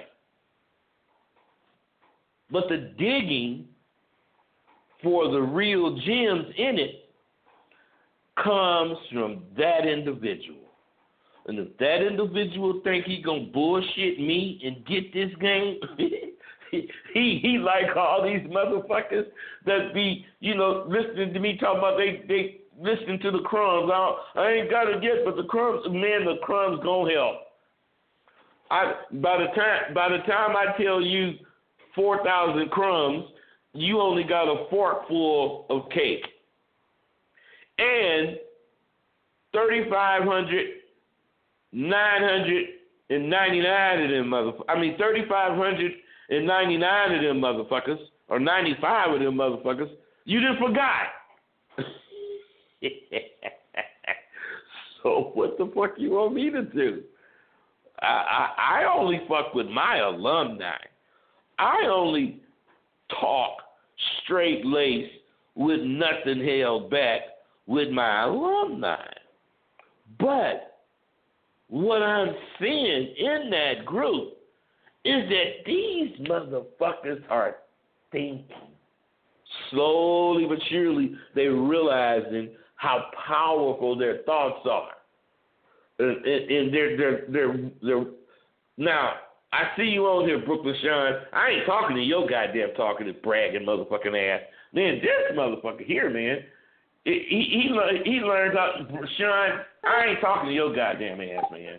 S7: But the digging for the real gems in it comes from that individual. And if that individual think he gonna bullshit me and get this game, he, he he like all these motherfuckers that be, you know, listening to me talking about they they listening to the crumbs. I, I ain't got it yet, but the crumbs, man, the crumbs gonna help. I by the time by the time I tell you four thousand crumbs, you only got a fork full of cake, and thirty five hundred. nine hundred ninety-nine of them motherfuckers. I mean, three thousand five hundred ninety-nine of them motherfuckers, or ninety-five of them motherfuckers, you just forgot. So what the fuck you want me to do? I, I, I only fuck with my alumni. I only talk straight lace with nothing held back with my alumni. But what I'm seeing in that group is that these motherfuckers are thinking. Slowly but surely, they're realizing how powerful their thoughts are. And, and, and they're, they're, they're, they're, now, I see you on here, Brooklyn Sean. I ain't talking to your goddamn talking to bragging motherfucking ass. Man, this motherfucker here, man, He he he, he learned how, Sean, I ain't talking to your goddamn ass, man.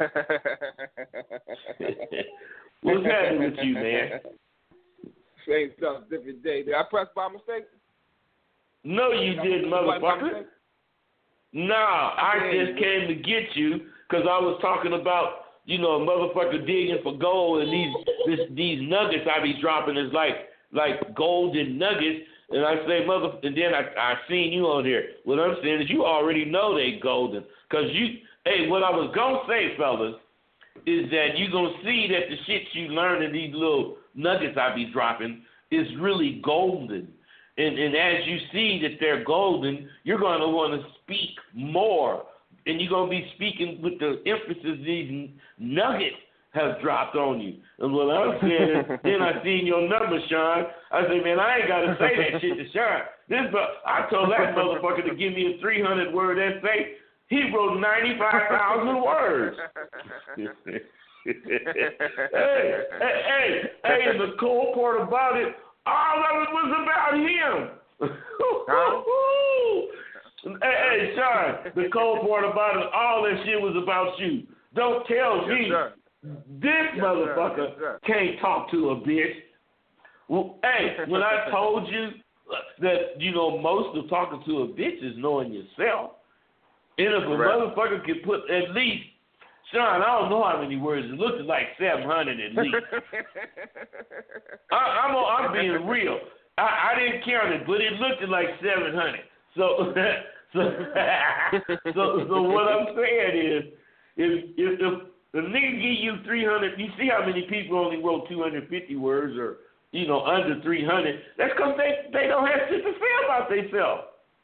S7: What's happening with you, man?
S8: Same stuff, different day. Did I press by mistake?
S7: No, you didn't, motherfucker. No, I just came to get you because I was talking about, you know, a motherfucker digging for gold, and these this, these nuggets I be dropping is like like golden nuggets. And I say, mother, and then I I seen you on here. What I'm saying is you already know they golden. Because you, hey, what I was going to say, fellas, is that you going to see that the shit you learn in these little nuggets I be dropping is really golden. And, and as you see that they're golden, you're going to want to speak more. And you're going to be speaking with the emphasis these nuggets have dropped on you. And what I'm saying is, then I seen your number, Sean. I said, man, I ain't got to say that shit to Sean. This, but I told that motherfucker to give me a three hundred word essay. He wrote ninety-five thousand words. hey, hey, hey, hey, and the cold part about it, all of it was about him. Huh? hey, hey, Sean, the cold part about it, all that shit was about you. Don't tell
S8: yes,
S7: me
S8: sir.
S7: this
S8: yes,
S7: motherfucker
S8: sir. Yes,
S7: can't talk to a bitch. Well, hey, when I told you that, you know, most of talking to a bitch is knowing yourself, and if a
S8: Correct.
S7: motherfucker can put at least, Sean, I don't know how many words. It looked like seven hundred at least. I, I'm I'm being real. I, I didn't count it, but it looked like seven hundred. So, so, so, so what I'm saying is, if if if the nigga give you three hundred, you see how many people only wrote two hundred fifty words or, you know, under three hundred. That's because they they don't have shit to say about themselves.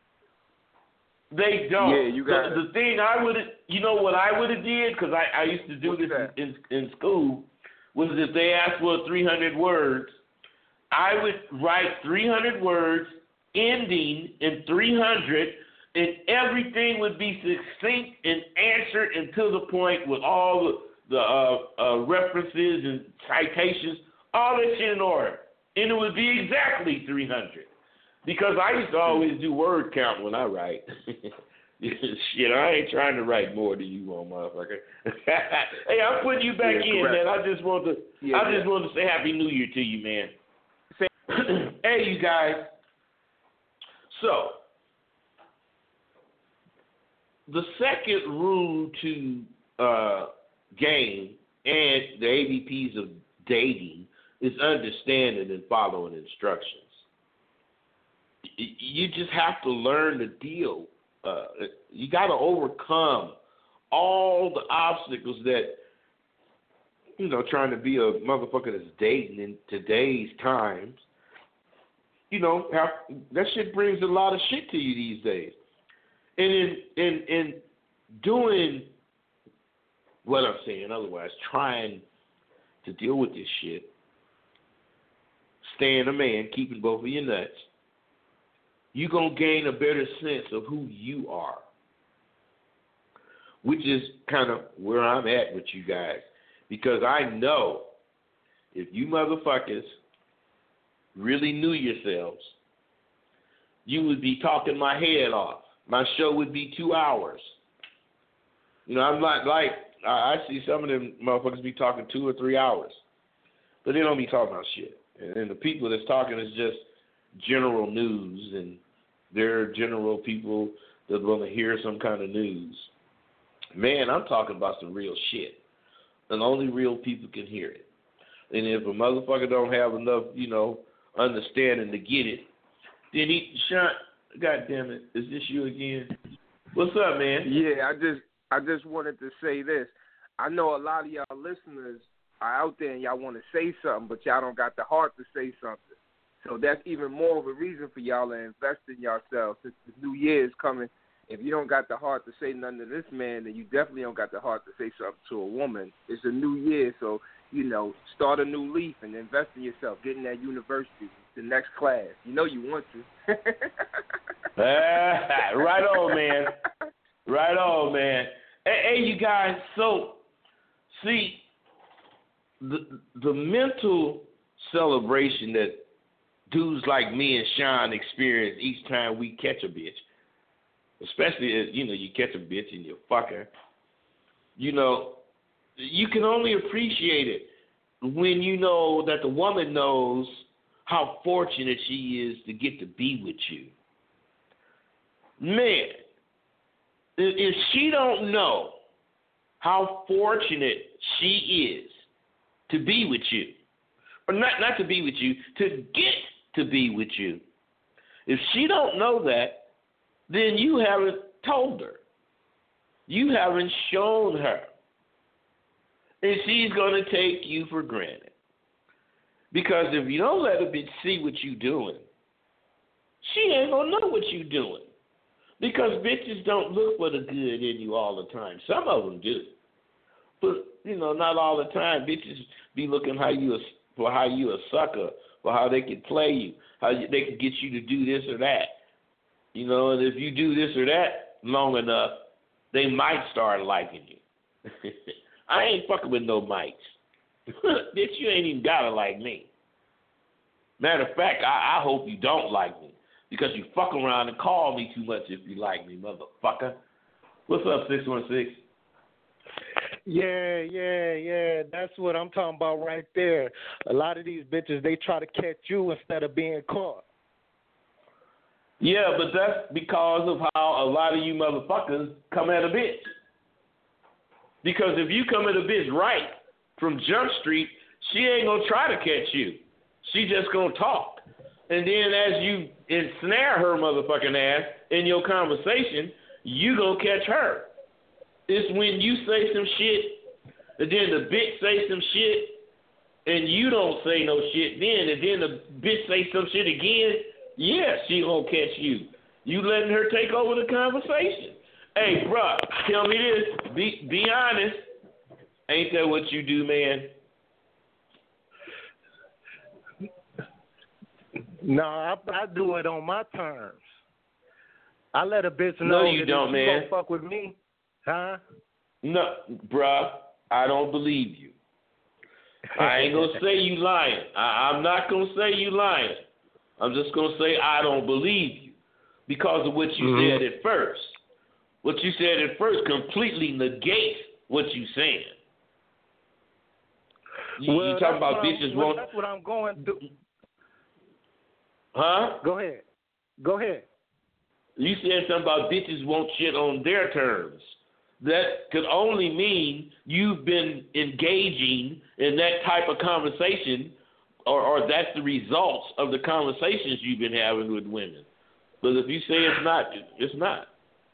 S7: They don't.
S8: Yeah, you got
S7: the, the thing I would have, you know what I would have did, because I, I used to do
S8: What's
S7: this
S8: that?
S7: in, in school, was if they asked for three hundred words, I would write three hundred words, ending in three hundred, and everything would be succinct and answered and to the point with all the, the uh, uh, references and citations, all that shit in order. And it would be exactly three hundred. Because I used to always do word count when I write. Shit, I ain't trying to write more than you want, motherfucker. Hey, I'm putting you back
S8: yeah,
S7: in,
S8: correct.
S7: man. I just want to
S8: Yeah,
S7: I just
S8: yeah.
S7: want to say Happy New Year to you, man. Hey, you guys. So, the second rule to uh, game and the A B Ps of dating is understanding and following instructions. You just have to learn to deal. Uh, you got to overcome all the obstacles that, you know, trying to be a motherfucker that's dating in today's times. You know, have, that shit brings a lot of shit to you these days. And in in in doing what I'm saying, otherwise, trying to deal with this shit, staying a man, keeping both of your nuts, you're going to gain a better sense of who you are, which is kind of where I'm at with you guys. Because I know if you motherfuckers really knew yourselves, you would be talking my head off. My show would be two hours. You know, I'm not like, I see some of them motherfuckers be talking two or three hours. But they don't be talking about shit. And the people that's talking is just general news, and they're general people that want to hear some kind of news. Man, I'm talking about some real shit, and only real people can hear it. And if a motherfucker don't have enough, you know, understanding to get it, then he, Sean, God damn it, is this you again? What's up, man?
S8: Yeah, I just I just wanted to say this. I know a lot of y'all listeners are out there and y'all want to say something, but y'all don't got the heart to say something. So that's even more of a reason for y'all to invest in yourselves since the new year is coming. If you don't got the heart to say nothing to this man, then you definitely don't got the heart to say something to a woman. It's a new year, so, you know, start a new leaf and invest in yourself. Get in that university, the next class. You know you want to.
S7: uh, right on, man. Right on, man. Hey, hey, you guys, so, see, the the mental celebration that dudes like me and Sean experience each time we catch a bitch, especially if, you know, you catch a bitch and you fuck her, you know, you can only appreciate it when you know that the woman knows how fortunate she is to get to be with you. Man, if she don't know how fortunate she is to be with you, or not, not to be with you, to get to be with you, if she don't know that, then you haven't told her. You haven't shown her. And she's going to take you for granted. Because if you don't let a bitch see what you doing, she ain't going to know what you doing. Because bitches don't look for the good in you all the time. Some of them do. But, you know, not all the time. Bitches be looking how you a, for how you a sucker, for how they can play you, how you, they can get you to do this or that. You know, and if you do this or that long enough, they might start liking you. I ain't fucking with no mites. Bitch, you ain't even gotta like me. Matter of fact, I, I hope you don't like me because you fuck around and call me too much if you like me, motherfucker. What's up, six one six?
S5: Yeah, yeah, yeah. That's what I'm talking about right there. A lot of these bitches, they try to catch you instead of being caught.
S7: Yeah, but that's because of how a lot of you motherfuckers come at a bitch. Because if you come at a bitch right from Jump Street, she ain't gonna try to catch you. She just gonna talk. And then as you ensnare her motherfucking ass in your conversation, you gonna catch her. It's when you say some shit, and then the bitch say some shit, and you don't say no shit then, and then the bitch say some shit again, yeah, she gonna catch you. You letting her take over the conversation. Hey, bruh, tell me this. Be be honest. Ain't that what you do, man?
S5: No, I, I do it on my terms. I let a bitch know
S7: no, you
S5: that
S7: don't,
S5: if
S7: man.
S5: you don't fuck with me, huh?
S7: No, bruh, I don't believe you. I ain't gonna say you lying. I, I'm not gonna say you lying. I'm just gonna say I don't believe you because of what you
S5: mm-hmm.
S7: said at first. What you said at first completely negates what you saying. You,
S5: well,
S7: you talking about bitches
S5: I'm,
S7: won't?
S5: That's what I'm going through.
S7: Huh?
S5: Go ahead. Go ahead.
S7: You said something about bitches won't shit on their terms. That could only mean you've been engaging in that type of conversation, or, or that's the results of the conversations you've been having with women. But if you say it's not, it's not.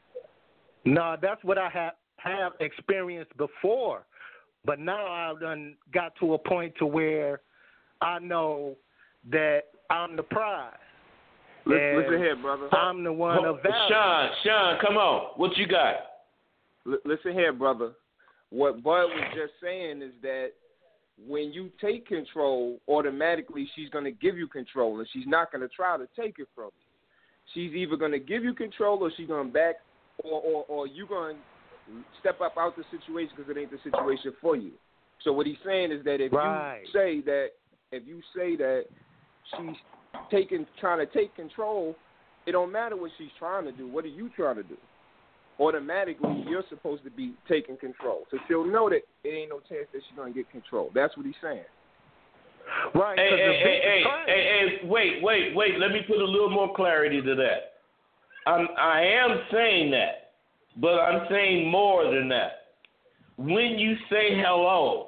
S5: No, that's what I have have experienced before. But now I've done got to a point to where I know that I'm the prize.
S8: Listen, listen here, brother.
S5: I'm the one of value.
S7: Sean, Sean, come on. What you got?
S8: L- listen here, brother. What Bud was just saying is that when you take control, automatically she's going to give you control, and she's not going to try to take it from you. She's either going to give you control or she's going to back, or, or, or you're going to step up out the situation because it ain't the situation for you. So what he's saying is that if
S5: right.
S8: you say that, if you say that she's taking, trying to take control, it don't matter what she's trying to do. What are you trying to do? Automatically, you're supposed to be taking control. So she'll know that it ain't no chance that she's going to get control. That's what he's saying.
S5: Right.
S7: Hey, hey, hey, hey,
S5: hey,
S7: hey, hey, wait, wait, wait. Let me put a little more clarity to that. I'm, I am saying that, but I'm saying more than that. When you say hello,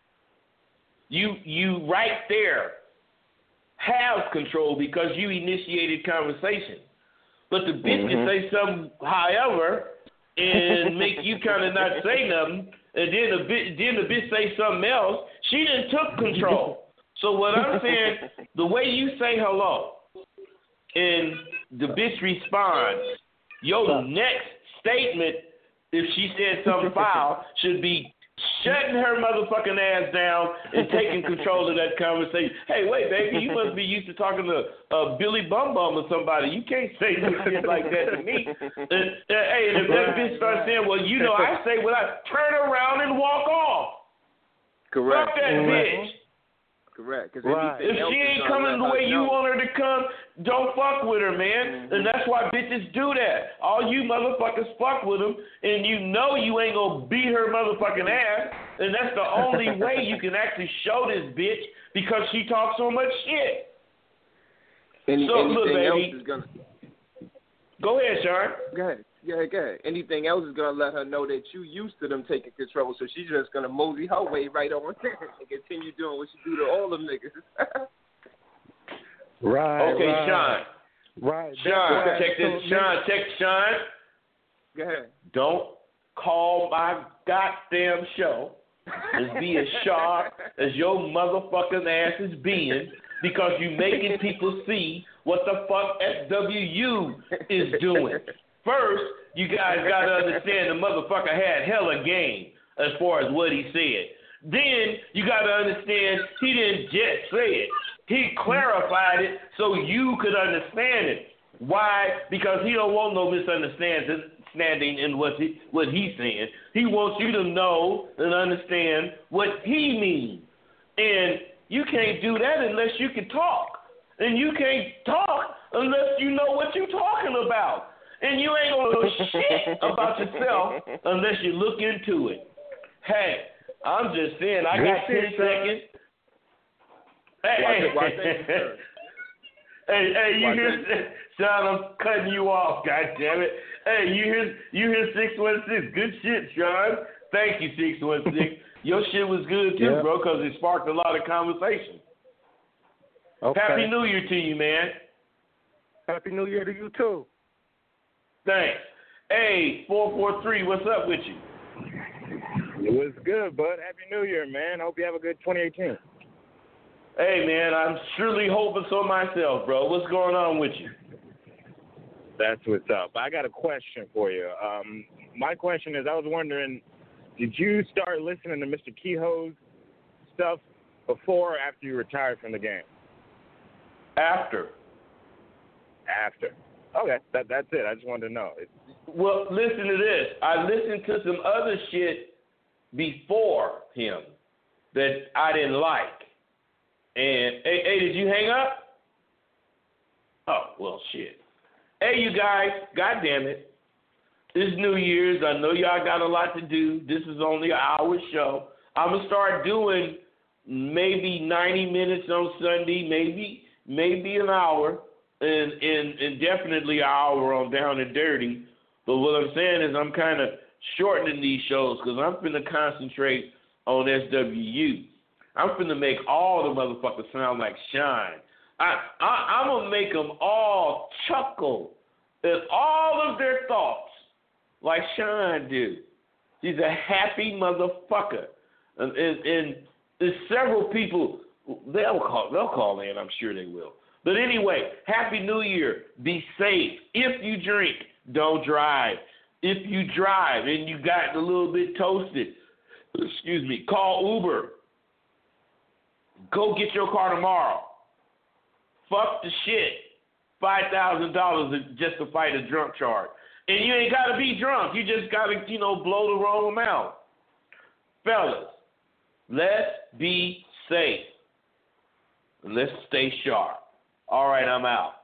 S7: you you right there have control because you initiated conversation. But the bitch can say something, however, and make you kind of not say nothing, and then the bitch, then the bitch say something else. She done took control. So what I'm saying, the way you say hello, and the bitch responds, your next statement, if she said something foul, should be shutting her motherfucking ass down and taking control of that conversation. Hey, wait, baby, you must be used to talking to uh, Billy Bum Bum or somebody. You can't say no shit like that to me. And, uh, hey, and if that bitch starts saying, well, you know, I say what I turn around and walk off.
S8: Correct.
S7: Fuck that
S8: Correct.
S7: bitch.
S8: Correct. Cause
S5: right.
S7: If she ain't coming the way you want her to come, don't fuck with her, man. Mm-hmm. And that's why bitches do that. All you motherfuckers fuck with them, and you know you ain't gonna beat her motherfucking ass, and that's the only way you can actually show this bitch because she talks so much shit.
S8: Any,
S7: so,
S8: anything
S7: look, baby.
S8: else is gonna...
S7: Go ahead, Sean.
S8: Go ahead. Go ahead, go ahead. Anything else is going to let her know that you used to them taking control, so she's just going to mosey her way right on there and continue doing what she do to all them niggas.
S5: right,
S7: Okay,
S5: right.
S7: Sean.
S5: Right.
S7: Sean,
S5: right.
S7: check this. Sean, check Sean.
S8: Go ahead.
S7: Don't call my goddamn show as be as sharp as your motherfucking ass is being because you making people see what the fuck S W U is doing. First, you guys got to understand the motherfucker had hella game as far as what he said. Then you got to understand he didn't just say it. He clarified it so you could understand it. Why? Because he don't want no misunderstandings. standing in what he what he's saying. He wants you to know and understand what he means. And you can't do that unless you can talk. And you can't talk unless you know what you're talking about. And you ain't gonna know shit about yourself unless you look into it. Hey, I'm just saying, I got ten seconds. Hey,
S5: Watch
S7: hey,
S5: it, sir.
S7: hey, hey, you
S5: Watch
S7: hear, Sean? I'm cutting you off. God damn it. Hey, you hear, you hear six one six? Good shit, Sean. Thank you, six one six. Your shit was good too,
S5: Yeah.
S7: bro, because it sparked a lot of conversation.
S5: Okay.
S7: Happy New Year to you, man.
S5: Happy New Year to you too.
S7: Thanks. Hey, four four three, what's up with you?
S9: It was good, bud. Happy New Year, man. Hope you have a good twenty eighteen.
S7: Hey, man, I'm surely hoping so myself, bro. What's going on with you?
S9: That's what's up. I got a question for you. Um, my question is, I was wondering, did you start listening to Mister Kehoe's stuff before or after you retired from the game?
S7: After.
S9: After. Okay, that that's it. I just wanted to know. It,
S7: Well, listen to this. I listened to some other shit before him that I didn't like. And, hey, hey, did you hang up? Oh, well, shit. Hey, you guys, God damn it. It's New Year's. I know y'all got a lot to do. This is only an hour show. I'm going to start doing maybe ninety minutes on Sunday, maybe maybe an hour, and, and, and definitely an hour on Down and Dirty. But what I'm saying is I'm kind of shortening these shows because I'm going to concentrate on S W U. I'm going to make all the motherfuckers sound like Shine. I, I, I'm going to make them all chuckle at all of their thoughts like Shine do. He's a happy motherfucker. And, and, and there's several people, they'll call, they'll call in, I'm sure they will. But anyway, Happy New Year. Be safe. If you drink, don't drive. If you drive and you got a little bit toasted, excuse me, call Uber. Go get your car tomorrow. Fuck the shit. five thousand dollars just to fight a drunk charge. And you ain't got to be drunk. You just got to, you know, blow the wrong amount. Fellas, let's be safe. Let's stay sharp. All right, I'm out.